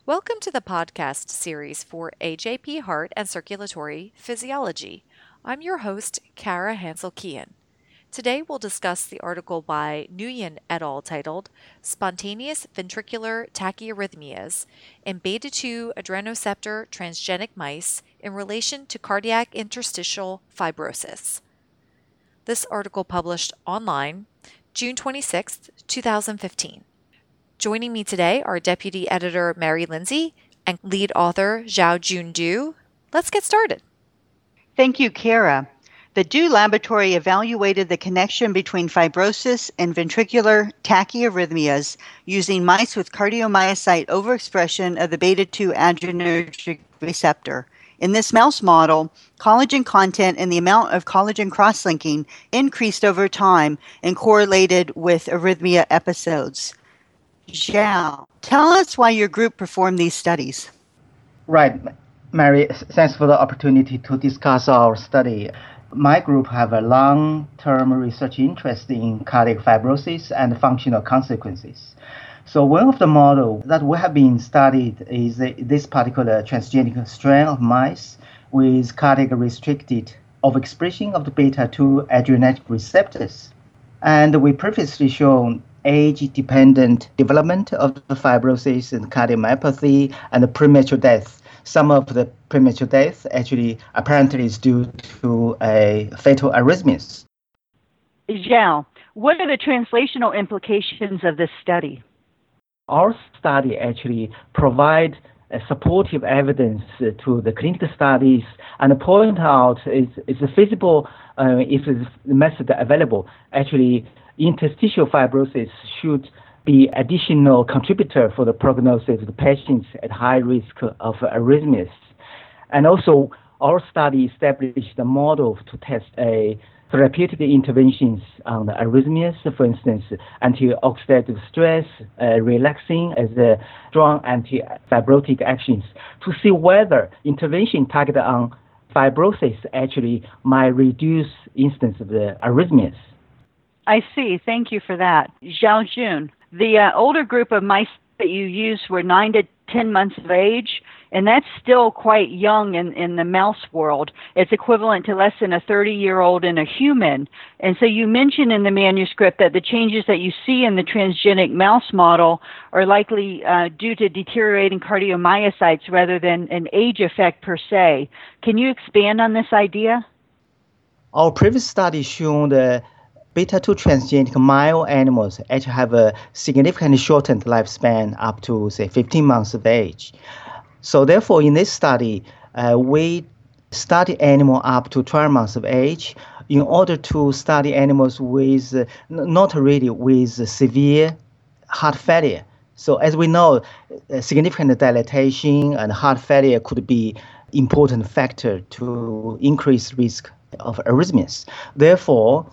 Welcome to the podcast series for AJP Heart and Circulatory Physiology. I'm your host, Kara Hansel-Keehan. Today we'll discuss the article by Nguyen et al. Titled Spontaneous Ventricular Tachyarrhythmias in Beta-2 Adrenoceptor Transgenic Mice in Relation to Cardiac Interstitial Fibrosis. This article published online June 26, 2015. Joining me today are Deputy Editor Mary Lindsay and lead author Xiaojun Du. Let's get started. Thank you, Kara. The Du laboratory evaluated the connection between fibrosis and ventricular tachyarrhythmias using mice with cardiomyocyte overexpression of the beta-2 adrenergic receptor. In this mouse model, collagen content and the amount of collagen cross-linking increased over time and correlated with arrhythmia episodes. Xiao, tell us why your group performed these studies. Right, Mary, thanks for the opportunity to discuss our study. My group have a long-term research interest in cardiac fibrosis and functional consequences. So one of the models that we have been studied is this particular transgenic strain of mice with cardiac restricted overexpression of the beta-2 adrenergic receptors. And we previously shown age-dependent development of the fibrosis and cardiomyopathy and premature death. Some of the premature death actually apparently is due to a fatal arrhythmias. Zhao, what are the translational implications of this study? Our study actually provide supportive evidence to the clinical studies and point out it's feasible if the method available. Actually, interstitial fibrosis should be additional contributor for the prognosis of the patients at high risk of arrhythmias. And also, our study established a model to test a therapeutic interventions on the arrhythmias, for instance, anti-oxidative stress, relaxing as a strong anti-fibrotic actions, to see whether intervention targeted on fibrosis actually might reduce instance of the arrhythmias. I see. Thank you for that. Xiaojun, the older group of mice that you used were 9 to 10 months of age, and that's still quite young in the mouse world. It's equivalent to less than a 30-year-old in a human. And so you mentioned in the manuscript that the changes that you see in the transgenic mouse model are likely due to deteriorating cardiomyocytes rather than an age effect per se. Can you expand on this idea? Our previous study shown the beta-2 transgenic male animals actually have a significantly shortened lifespan up to, say, 15 months of age. So therefore, in this study, we study animals up to 12 months of age in order to study animals with, not really with severe heart failure. So as we know, significant dilatation and heart failure could be important factor to increase risk of arrhythmias. Therefore,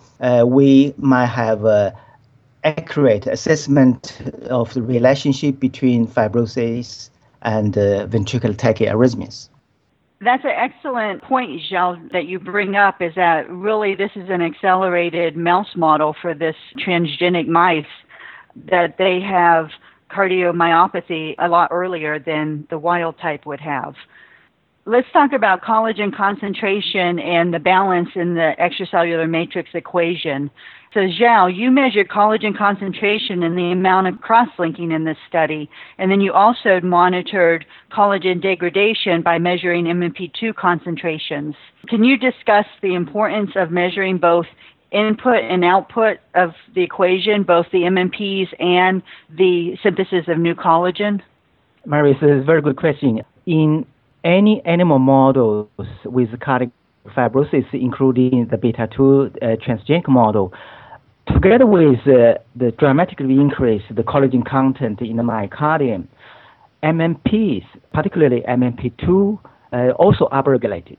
we might have an accurate assessment of the relationship between fibrosis and ventricular tachyarrhythmias. That's an excellent point, Zhao, that you bring up, is that really this is an accelerated mouse model for this transgenic mice, that they have cardiomyopathy a lot earlier than the wild type would have. Let's talk about collagen concentration and the balance in the extracellular matrix equation. So Zhao, you measured collagen concentration and the amount of cross-linking in this study, and then you also monitored collagen degradation by measuring MMP2 concentrations. Can you discuss the importance of measuring both input and output of the equation, both the MMPs and the synthesis of new collagen? Mary, it's a very good question. In any animal models with cardiac fibrosis, including the beta-2 transgenic model, together with the dramatically increase the collagen content in the myocardium, MMPs, particularly MMP2, also upregulated.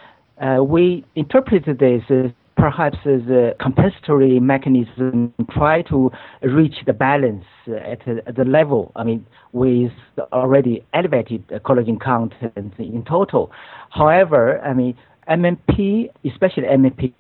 We interpreted this perhaps as a compensatory mechanism, try to reach the balance at the level, with the already elevated collagen content in total. However, MMP, especially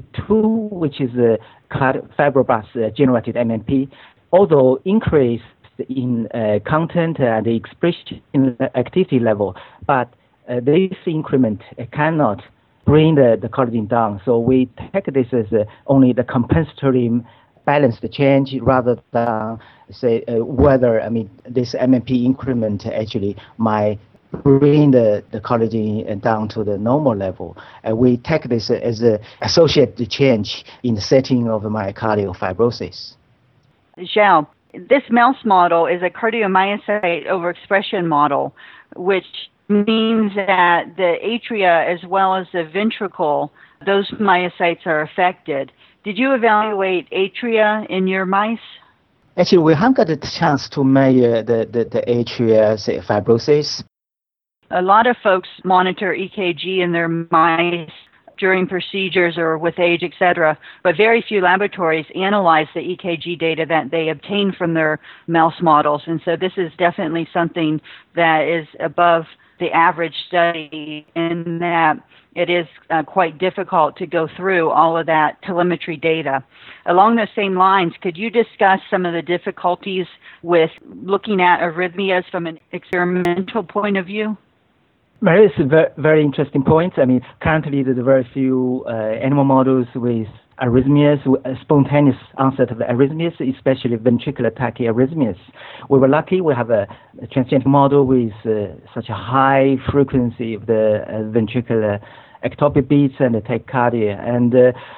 MMP2, which is a fibroblast generated MMP, although increased in content and expression activity level, but this increment cannot bring the collagen down. So we take this as only the compensatory balanced change rather than say whether this MMP increment actually might bring the collagen down to the normal level. We take this as an associated change in the setting of myocardial fibrosis. Zhao, this mouse model is a cardiomyocyte overexpression model, which means that the atria as well as the ventricle, those myocytes are affected. Did you evaluate atria in your mice? Actually, we haven't got a chance to measure the atria fibrosis. A lot of folks monitor EKG in their mice during procedures or with age, etc., but very few laboratories analyze the EKG data that they obtain from their mouse models. And so this is definitely something that is above the average study in that it is quite difficult to go through all of that telemetry data. Along those same lines, could you discuss some of the difficulties with looking at arrhythmias from an experimental point of view? Mary, it's a very, very interesting point. Currently there's very few animal models with arrhythmias, spontaneous onset of the arrhythmias, especially ventricular tachyarrhythmias. We were lucky we have a transgenic model with such a high frequency of the ventricular ectopic beats and the tachycardia. And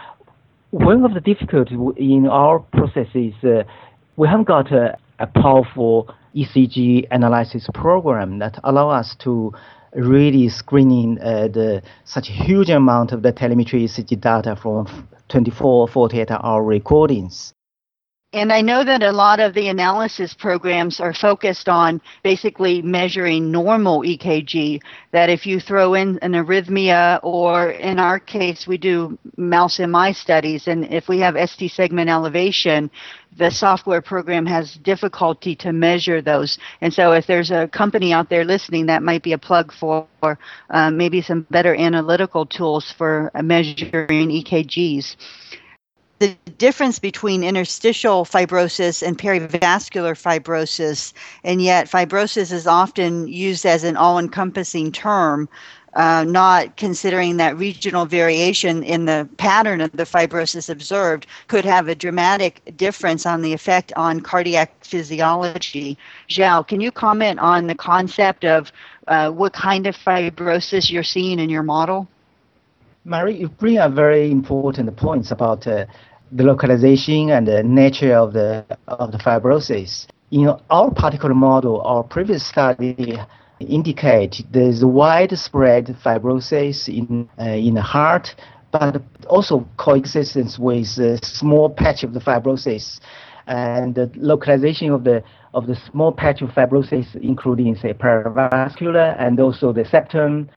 one of the difficulties in our process is we haven't got a powerful ECG analysis program that allow us to really screening such a huge amount of the telemetry ECG data from 24, 48-hour recordings. And I know that a lot of the analysis programs are focused on basically measuring normal EKG, that if you throw in an arrhythmia, or in our case, we do mouse MI studies, and if we have ST segment elevation, the software program has difficulty to measure those. And so if there's a company out there listening, that might be a plug for maybe some better analytical tools for measuring EKGs. The difference between interstitial fibrosis and perivascular fibrosis, and yet fibrosis is often used as an all-encompassing term, not considering that regional variation in the pattern of the fibrosis observed could have a dramatic difference on the effect on cardiac physiology. Zhao, can you comment on the concept of what kind of fibrosis you're seeing in your model? Mary, you bring up very important points about the localization and the nature of the fibrosis. In our particular model, our previous study indicate there's widespread fibrosis in the heart, but also coexistence with a small patch of the fibrosis, and the localization of the small patch of fibrosis, including say perivascular and also the septum.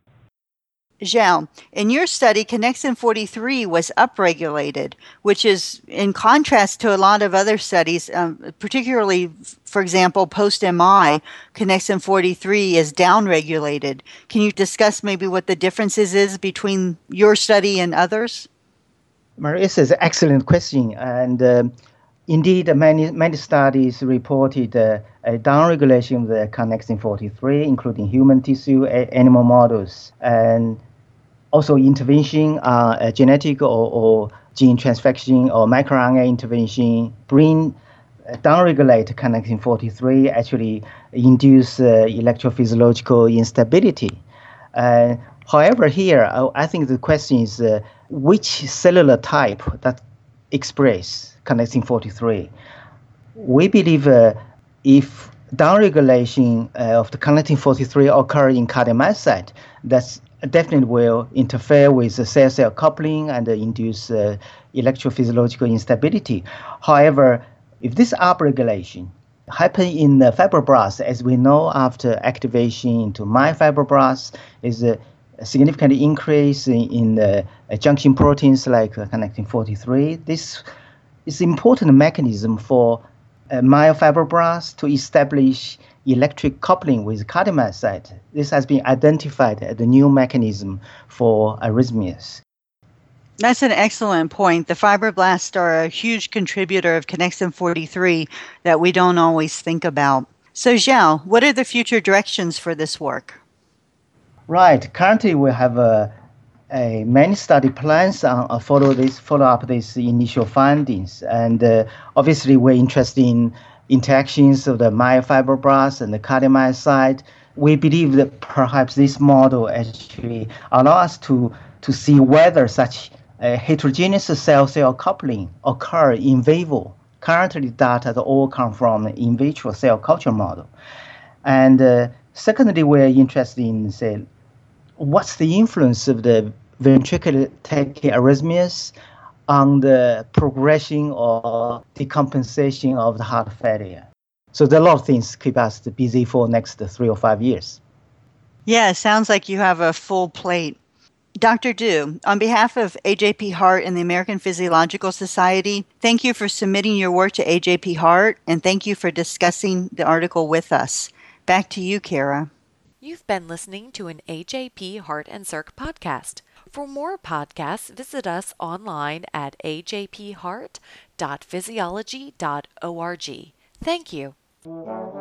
Zhao, in your study, connexin 43 was upregulated, which is in contrast to a lot of other studies, particularly, for example, post-MI, connexin 43 is downregulated. Can you discuss maybe what the differences is between your study and others? Marissa, is an excellent question. And indeed, many studies reported a downregulation of the connexin 43, including human tissue, animal models, and also intervention, genetic or gene transfection or microRNA intervention bring downregulate connexin 43, actually induce electrophysiological instability. However, here I think the question is which cellular type that express connexin 43. We believe if downregulation of the connexin 43 occur in cardiomyocyte, that's definitely will interfere with the cell-cell coupling and induce electrophysiological instability. However, if this upregulation happen in the fibroblasts, as we know after activation into myofibroblasts, is a significant increase in the junction proteins like connexin 43. This is an important mechanism for myofibroblasts to establish electric coupling with cardiomyocyte. This has been identified as the new mechanism for arrhythmias. That's an excellent point. The fibroblasts are a huge contributor of connexin 43 that we don't always think about. So, Zhao, what are the future directions for this work? Right. Currently, we have many study plans on follow up these initial findings, and obviously we're interested in interactions of the myofibroblasts and the cardiomyocyte. We believe that perhaps this model actually allows us to see whether such heterogeneous cell-cell coupling occur in vivo. Currently, data all come from in vitro cell culture model, and secondly, we're interested in say what's the influence of the ventricular tachyarrhythmias on the progression or decompensation of the heart failure. So there are a lot of things keep us busy for next 3 or 5 years. Yeah, sounds like you have a full plate. Dr. Du, on behalf of AJP Heart and the American Physiological Society, thank you for submitting your work to AJP Heart, and thank you for discussing the article with us. Back to you, Kara. You've been listening to an AJP Heart and Circ podcast. For more podcasts, visit us online at ajpheart.physiology.org. Thank you.